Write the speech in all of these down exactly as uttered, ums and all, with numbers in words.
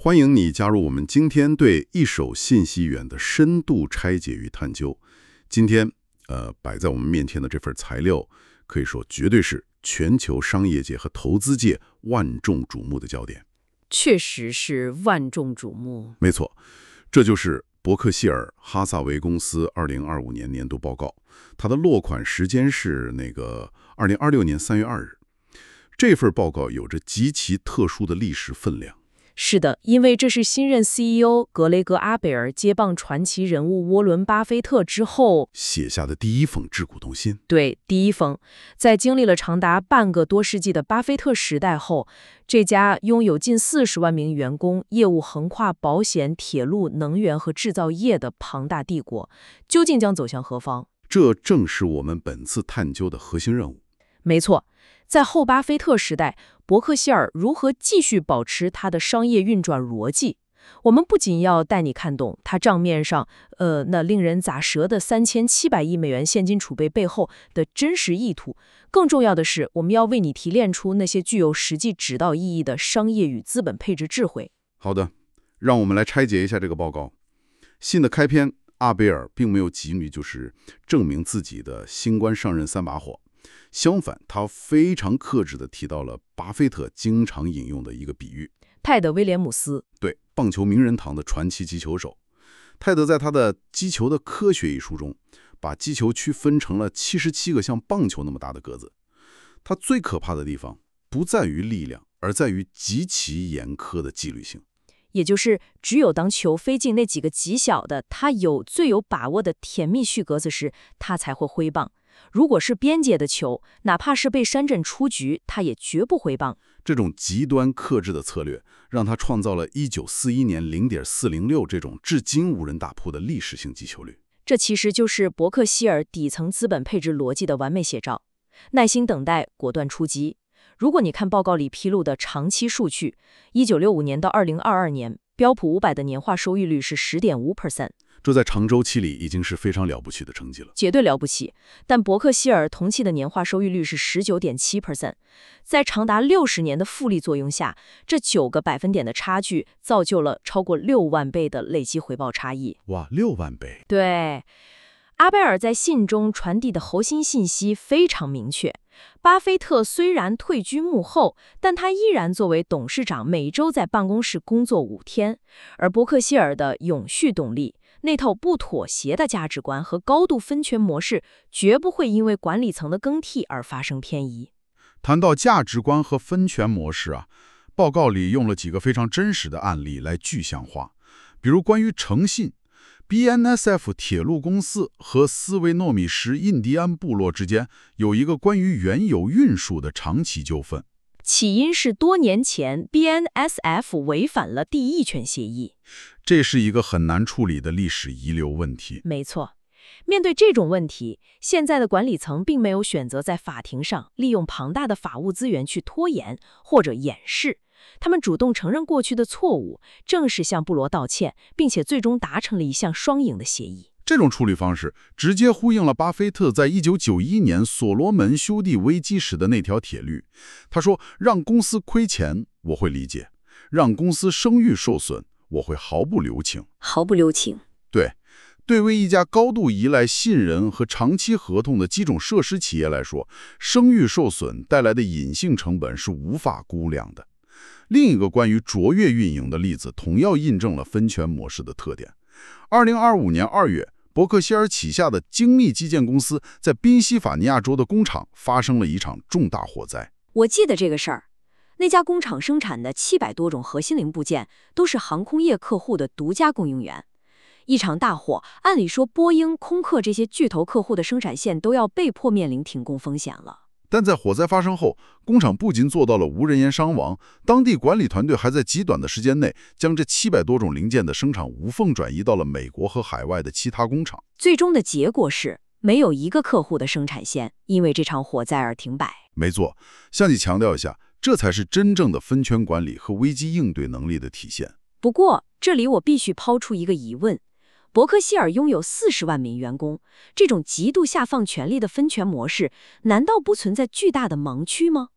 欢迎你加入我们今天对一手信息源的深度拆解与探究。今天，呃，摆在我们面前的这份材料，可以说绝对是全球商业界和投资界万众瞩目的焦点。 确实是万众瞩目。 没错，这就是伯克希尔哈撒韦公司二零二五年年度报告，它的落款时间是那个二零二六年三月二日。这份报告有着极其特殊的历史分量。 是的，因为这是新任 C E O 格雷格·阿贝尔接棒传奇人物沃伦·巴菲特之后写下的第一封致股东信。 对，第一封。在经历了长达半个多世纪的巴菲特时代后，这家拥有近四十万名员工、业务横跨保险、铁路、能源和制造业的庞大帝国，究竟将走向何方？ 这正是我们本次探究的核心任务。 没错，在后巴菲特时代，伯克希尔如何继续保持它的商业运转逻辑？我们不仅要带你看懂它账面上，呃，那令人咋舌的三千七百亿美元现金储备背后的真实意图，更重要的是，我们要为你提炼出那些具有实际指导意义的商业与资本配置智慧。 好的，让我们来拆解一下这个报告。信的开篇，阿贝尔并没有急于就是证明自己的新官上任三把火。相反，他非常克制地提到了巴菲特经常引用的一个比喻—— 泰德·威廉姆斯， 对，棒球名人堂的传奇击球手。泰德在他的《击球的科学》一书中，把击球区分成了七十七个像棒球那么大的格子。他最可怕的地方不在于力量，而在于极其严苛的纪律性。 也就是只有当球飞进那几个极小的、他有最有把握的甜蜜序格子时，他才会挥棒。如果是边界的球，哪怕是被山镇出局，他也绝不挥棒。 这种极端克制的策略，让他创造了一九四一年 零点四零六 这种至今无人打破的历史性击球率。 这其实就是伯克希尔底层资本配置逻辑的完美写照。耐心等待，果断出击。如果你看报告里披露的长期数据，一九六五年到二零二二年，标普五百的年化收益率是 百分之十点五。 这在长周期里已经是非常了不起的成绩了， 绝对了不起。但伯克希尔同期的年化收益率是 百分之十九点七， 在长达六十年的复利作用下，这九个百分点的差距造就了超过六万倍的累积回报差异。 哇，六万倍！ 对，阿贝尔在信中传递的核心信息非常明确。巴菲特虽然退居幕后，但他依然作为董事长每周在办公室工作五天，而伯克希尔的永续动力，那套不妥协的价值观和高度分权模式，绝不会因为管理层的更替而发生偏移。 谈到价值观和分权模式啊，报告里用了几个非常真实的案例来具象化，比如关于诚信。B N S F 铁路公司和斯维诺米什印第安部落之间有一个关于原有运输的长期纠纷， 起因是多年前 B N S F 违反了地役权协议， 这是一个很难处理的历史遗留问题。 没错，面对这种问题，现在的管理层并没有选择在法庭上利用庞大的法务资源去拖延或者掩饰。他们主动承认过去的错误，正式向布罗道歉，并且最终达成了一项双赢的协议。 这种处理方式直接呼应了巴菲特在一九九一年所罗门兄弟危机时的那条铁律。他说：“让公司亏钱，我会理解；让公司声誉受损，我会毫不留情。” 毫不留情。 对，对为一家高度依赖信任和长期合同的基础设施企业来说，声誉受损带来的隐性成本是无法估量的。另一个关于卓越运营的例子，同样印证了分权模式的特点。二零二五年二月，伯克希尔旗下的精密基建公司在宾夕法尼亚州的工厂发生了一场重大火灾。 我记得这个事儿，那家工厂生产的七百多种核心零部件都是航空业客户的独家供应源。一场大火，按理说波音、空客这些巨头客户的生产线都要被迫面临停工风险了。 但在火灾发生后，工厂不仅做到了无人员伤亡，当地管理团队还在极短的时间内将这七百多种零件的生产无缝转移到了美国和海外的其他工厂。 最终的结果是，没有一个客户的生产线因为这场火灾而停摆。 没错，向你强调一下，这才是真正的分权管理和危机应对能力的体现。 不过，这里我必须抛出一个疑问。伯克希尔拥有四十万名员工，这种极度下放权力的分权模式，难道不存在巨大的盲区吗？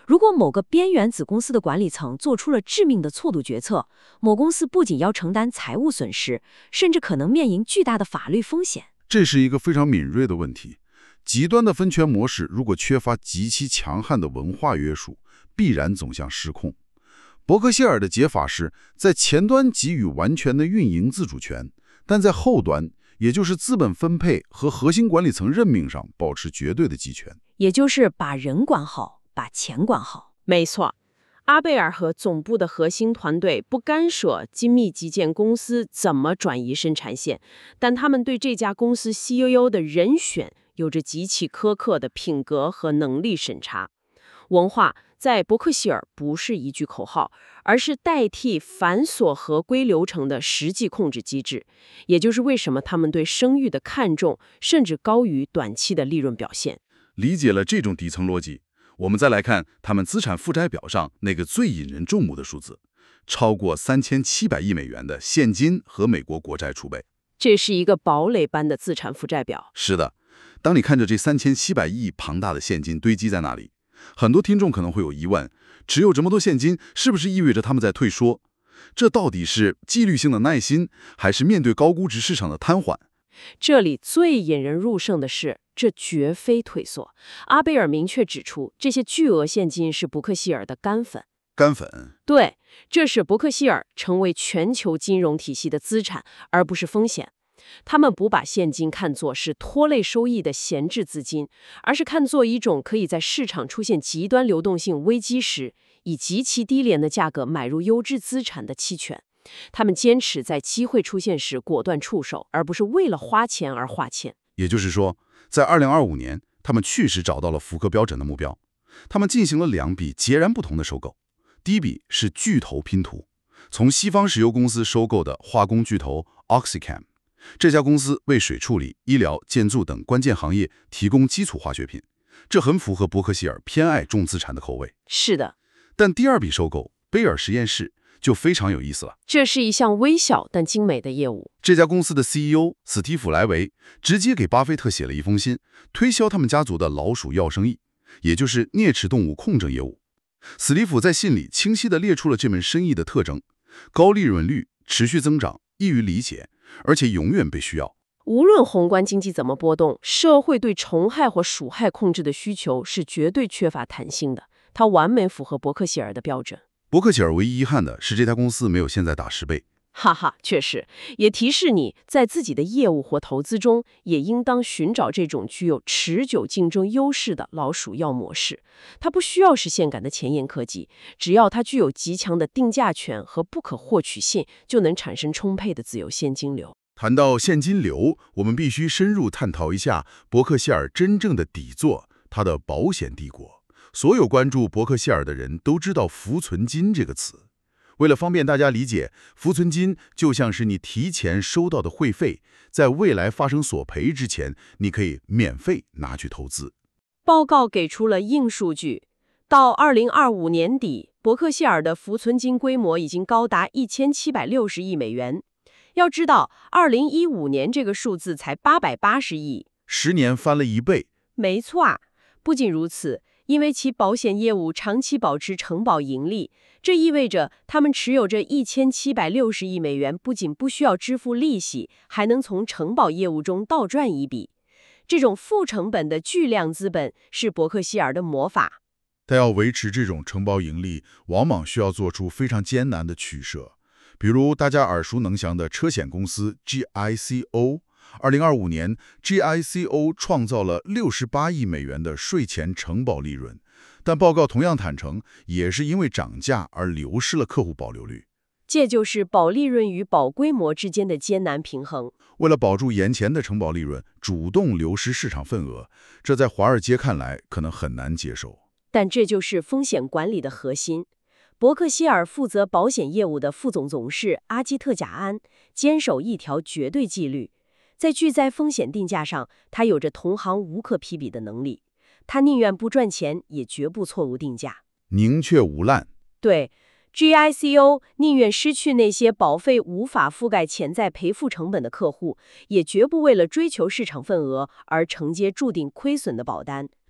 如果某个边缘子公司的管理层做出了致命的错误决策，某公司不仅要承担财务损失，甚至可能面临巨大的法律风险。 这是一个非常敏锐的问题。极端的分权模式如果缺乏极其强悍的文化约束，必然走向失控。伯克希尔的解法是在前端给予完全的运营自主权，但在后端，也就是资本分配和核心管理层任命上保持绝对的集权， 也就是把人管好，把钱管好。 没错，阿贝尔和总部的核心团队不干涉精密基建公司怎么转移生产线，但他们对这家公司 C E O 的人选有着极其苛刻的品格和能力审查。文化在伯克希尔不是一句口号，而是代替繁琐合规流程的实际控制机制，也就是为什么他们对声誉的看重甚至高于短期的利润表现。 理解了这种底层逻辑，我们再来看他们资产负债表上那个最引人注目的数字，超过三千七百亿美元的现金和美国国债储备。 这是一个堡垒般的资产负债表。 是的，当你看着这三千七百亿庞大的现金堆积在那里，很多听众可能会有疑问，持有这么多现金，是不是意味着他们在退缩？这到底是纪律性的耐心，还是面对高估值市场的瘫痪？ 这里最引人入胜的是，这绝非退缩。阿贝尔明确指出，这些巨额现金是伯克希尔的干粉。 干粉？ 对，这是伯克希尔成为全球金融体系的资产，而不是风险。他们不把现金看作是拖累收益的闲置资金，而是看作一种可以在市场出现极端流动性危机时，以极其低廉的价格买入优质资产的期权。他们坚持在机会出现时果断出手，而不是为了花钱而花钱。 也就是说，在二零二五年，他们确实找到了符合标准的目标。他们进行了两笔截然不同的收购。第一笔是巨头拼图，从西方石油公司收购的化工巨头 OxyChem。这家公司为水处理、医疗、建筑等关键行业提供基础化学品，这很符合伯克希尔偏爱重资产的口味。 是的， 但第二笔收购贝尔实验室就非常有意思了。 这是一项微小但精美的业务。 这家公司的 C E O 史蒂夫·莱维直接给巴菲特写了一封信，推销他们家族的老鼠药生意，也就是啮齿动物控制业务。史蒂夫在信里清晰地列出了这门生意的特征：高利润率、持续增长、易于理解，而且永远被需要。 无论宏观经济怎么波动，社会对虫害或鼠害控制的需求是绝对缺乏弹性的，它完美符合伯克希尔的标准。 伯克希尔唯一遗憾的是，这家公司没有现在打十倍。 哈哈，确实，也提示你在自己的业务或投资中，也应当寻找这种具有持久竞争优势的老鼠药模式。它不需要是现感的前沿科技，只要它具有极强的定价权和不可获取性，就能产生充沛的自由现金流。 谈到现金流，我们必须深入探讨一下伯克希尔真正的底座，它的保险帝国。所有关注伯克希尔的人都知道浮存金这个词。为了方便大家理解，浮存金就像是你提前收到的会费，在未来发生索赔之前，你可以免费拿去投资。 报告给出了硬数据，到二零二五年底，伯克希尔的浮存金规模已经高达一千七百六十亿美元。要知道，二零一五年这个数字才八百八十亿， 十年翻了一倍。 没错啊，不仅如此，因为其保险业务长期保持承保盈利，这意味着他们持有这一千七百六十亿美元，不仅不需要支付利息，还能从承保业务中倒赚一笔。这种负成本的巨量资本是伯克希尔的魔法。 但要维持这种承保盈利，往往需要做出非常艰难的取舍。比如大家耳熟能详的车险公司 G I C O。二零二五年 ，G I C O 创造了六十八亿美元的税前承保利润，但报告同样坦诚，也是因为涨价而流失了客户保留率。 这就是保利润与保规模之间的艰难平衡。 为了保住眼前的承保利润，主动流失市场份额，这在华尔街看来可能很难接受。 但这就是风险管理的核心。伯克希尔负责保险业务的副总董事阿基特贾安坚守一条绝对纪律。在巨灾风险定价上，他有着同行无可匹比的能力。他宁愿不赚钱，也绝不错误定价， 宁缺毋滥。 对 ，G I C O 宁愿失去那些保费无法覆盖潜在赔付成本的客户，也绝不为了追求市场份额而承接注定亏损的保单。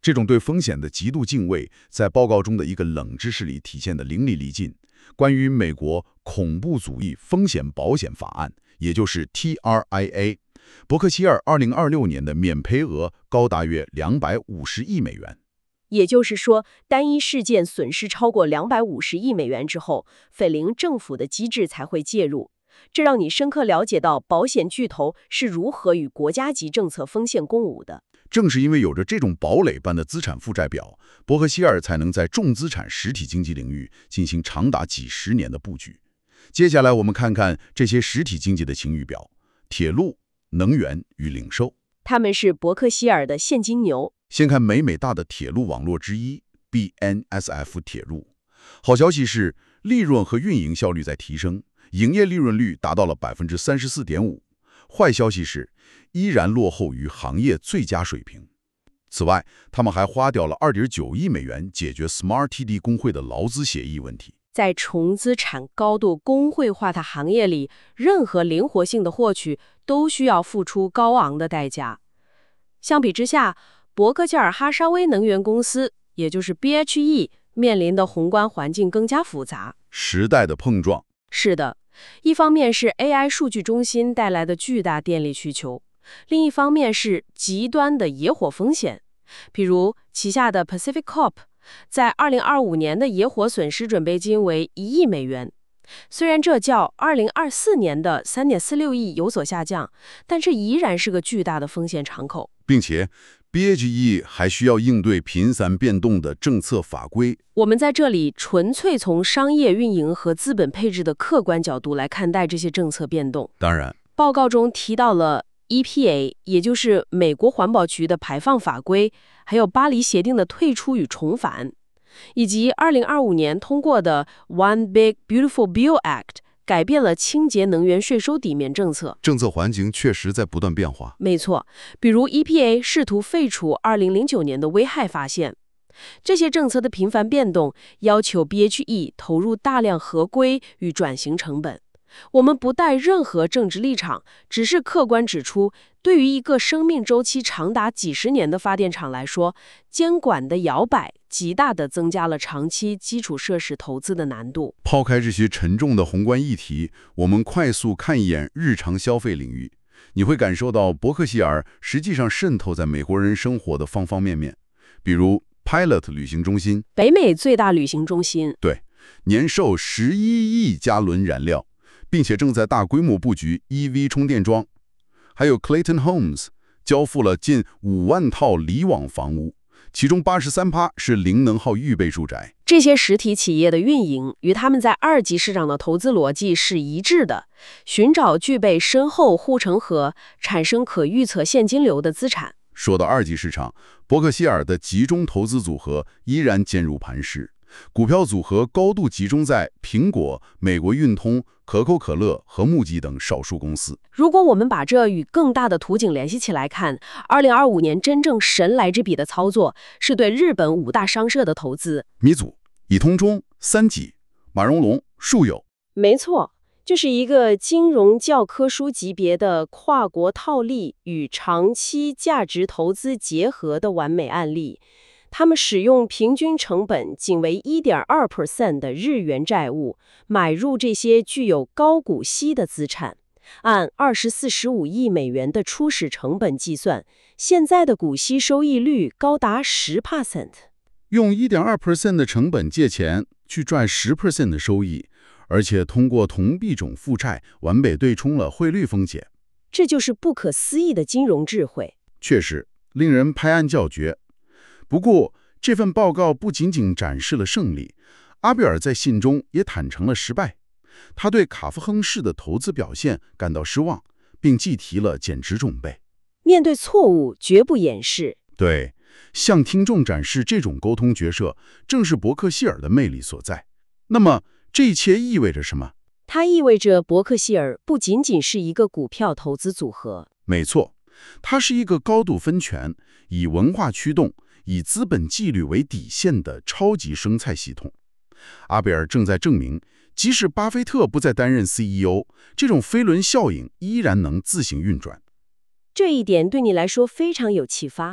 这种对风险的极度敬畏，在报告中的一个冷知识里体现得淋漓尽尽。关于美国恐怖主义风险保险法案，也就是 T R I A， 伯克希尔二零二六年的免赔额高达约两百五十亿美元。 也就是说，单一事件损失超过两百五十亿美元之后，菲林政府的机制才会介入。这让你深刻了解到保险巨头是如何与国家级政策风险共舞的。 正是因为有着这种堡垒般的资产负债表，伯克希尔才能在重资产实体经济领域进行长达几十年的布局。接下来我们看看这些实体经济的晴雨表：铁路、能源与零售。 他们是伯克希尔的现金牛。 先看美美大的铁路网络之一 B N S F 铁路。好消息是，利润和运营效率在提升，营业利润率达到了 百分之三十四点五。坏消息是，依然落后于行业最佳水平。此外，他们还花掉了 二点九亿美元解决 Smart T D 工会的劳资协议问题。 在重资产、高度工会化的行业里，任何灵活性的获取都需要付出高昂的代价。相比之下，伯克希尔哈撒韦能源公司，也就是 B H E， 面临的宏观环境更加复杂。 时代的碰撞。 是的，一方面是 A I 数据中心带来的巨大电力需求，另一方面是极端的野火风险。比如旗下的 Pacific Corp 在二零二五年的野火损失准备金为一亿美元。虽然这较二零二四年的 三点四六亿有所下降，但这依然是个巨大的风险敞口。 并且 B H E 还需要应对频繁变动的政策法规。 我们在这里纯粹从商业运营和资本配置的客观角度来看待这些政策变动。 当然， 报告中提到了 E P A， 也就是美国环保局的排放法规，还有巴黎协定的退出与重返，以及二零二五年通过的 One Big Beautiful Bill Act， 改变了清洁能源税收抵免政策。 政策环境确实在不断变化。 没错，比如 E P A 试图废除二零零九年的危害罚限。这些政策的频繁变动，要求 B H E 投入大量合规与转型成本。我们不带任何政治立场，只是客观指出，对于一个生命周期长达几十年的发电厂来说，监管的摇摆极大地增加了长期基础设施投资的难度。 抛开这些沉重的宏观议题，我们快速看一眼日常消费领域，你会感受到伯克希尔实际上渗透在美国人生活的方方面面。比如 Pilot 旅行中心， 北美最大旅行中心， 对，年售十一亿加仑燃料，并且正在大规模布局 E V 充电桩。还有 Clayton Homes 交付了近五万套离网房屋，其中 百分之八十三 是零能耗预备住宅。 这些实体企业的运营与他们在二级市场的投资逻辑是一致的，寻找具备深厚护城河、产生可预测现金流的资产。 说到二级市场，伯克希尔的集中投资组合依然坚如磐石。股票组合高度集中在苹果、美国运通、可口可乐和木吉等少数公司。 如果我们把这与更大的图景联系起来看，二零二五年真正神来之笔的操作是对日本五大商社的投资。 米组、伊通中、三井、马荣龙、树友。 没错，就是一个金融教科书级别的跨国套利与长期价值投资结合的完美案例。他们使用平均成本仅为 百分之一点二 的日元债务，买入这些具有高股息的资产。按二十四点五亿美元的初始成本计算，现在的股息收益率高达 百分之十。 用 百分之一点二 的成本借钱去赚 百分之十 的收益，而且通过同币种负债完美对冲了汇率风险。 这就是不可思议的金融智慧。 确实，令人拍案叫绝。不过，这份报告不仅仅展示了胜利，阿贝尔在信中也坦诚了失败。他对卡夫亨氏的投资表现感到失望，并计提了减值准备。 面对错误，绝不掩饰。 对，向听众展示这种沟通角色，正是伯克希尔的魅力所在。那么，这一切意味着什么？ 它意味着伯克希尔不仅仅是一个股票投资组合。 没错，它是一个高度分权、以文化驱动、以资本纪律为底线的超级生态系统。阿贝尔正在证明，即使巴菲特不再担任 C E O， 这种飞轮效应依然能自行运转。 这一点对你来说非常有启发。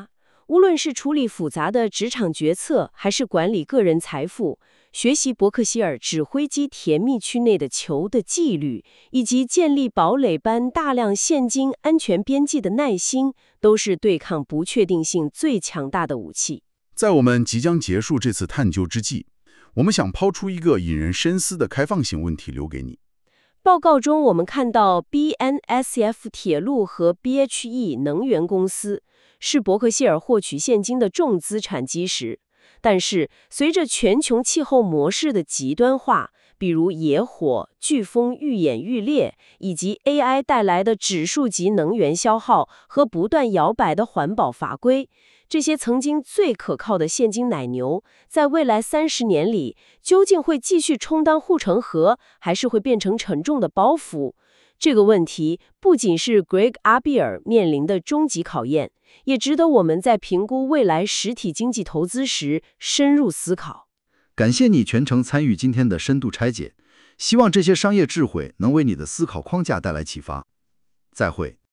无论是处理复杂的职场决策，还是管理个人财富，学习伯克希尔指挥机甜蜜区内的球的纪律，以及建立堡垒般大量现金安全边际的耐心，都是对抗不确定性最强大的武器。 在我们即将结束这次探究之际，我们想抛出一个引人深思的开放性问题留给你。 报告中，我们看到 B N S F 铁路和 B H E 能源公司是伯克希尔获取现金的重资产基石，但是随着全球气候模式的极端化，比如野火、飓风愈演愈烈，以及 A I 带来的指数级能源消耗和不断摇摆的环保法规，这些曾经最可靠的现金奶牛，在未来三十年里，究竟会继续充当护城河，还是会变成沉重的包袱？这个问题不仅是 Greg 阿比尔面临的终极考验，也值得我们在评估未来实体经济投资时深入思考。 感谢你全程参与今天的深度拆解，希望这些商业智慧能为你的思考框架带来启发。再会。